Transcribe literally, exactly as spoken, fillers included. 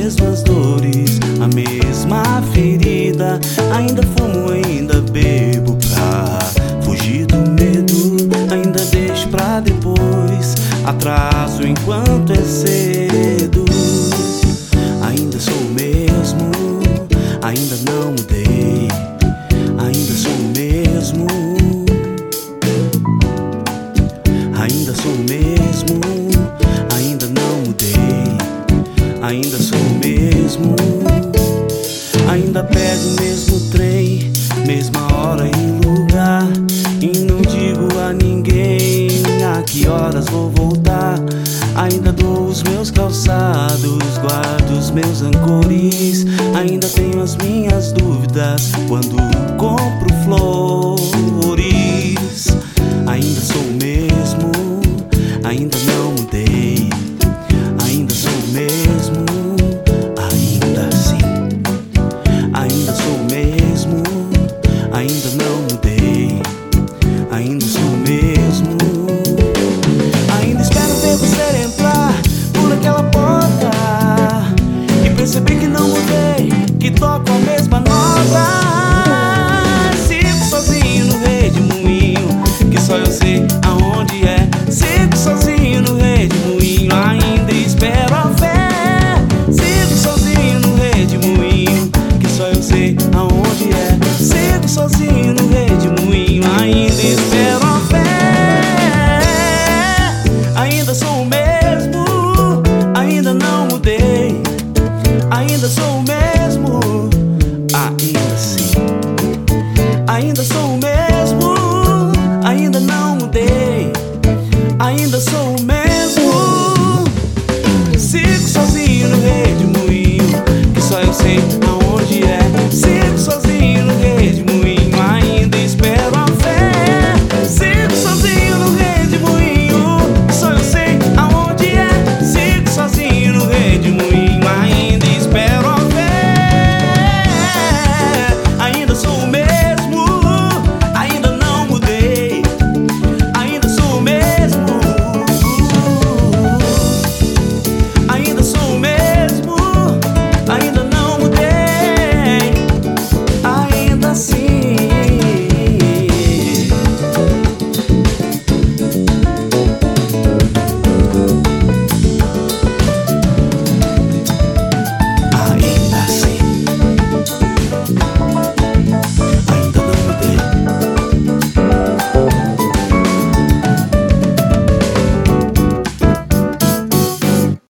mesmas dores, a mesma ferida. Ainda fumo, ainda bebo pra fugir do medo. Ainda deixo pra depois, atraso enquanto é cedo. Ainda sou o mesmo, ainda não mudei. Ainda sou o mesmo, ainda sou o mesmo, ainda não mudei. Ainda sou o mesmo, ainda pego o mesmo trem, mesma hora e lugar. E não digo a ninguém a que horas vou voltar. Ainda dou os meus calçados, guardo os meus ancores. Ainda tenho as minhas dúvidas quando compro flores. Ainda sou o mesmo, ainda não mudei. Ainda sou o mesmo, ainda assim. Ainda sou o mesmo, ainda não mudei. Ainda sou o mesmo. Ainda espero ver você entrar por aquela porta e perceber que não mudei, que toco a mesma nota. Sigo sozinho no redemoinho, que só eu sei aonde é. Sigo sozinho no redemoinho, ainda espero a fé. Sigo sozinho no redemoinho, que só eu sei aonde é. Sigo sozinho no redemoinho, ainda espero a fé. Ainda sou o mesmo, ainda não mudei. Ainda sou o mesmo.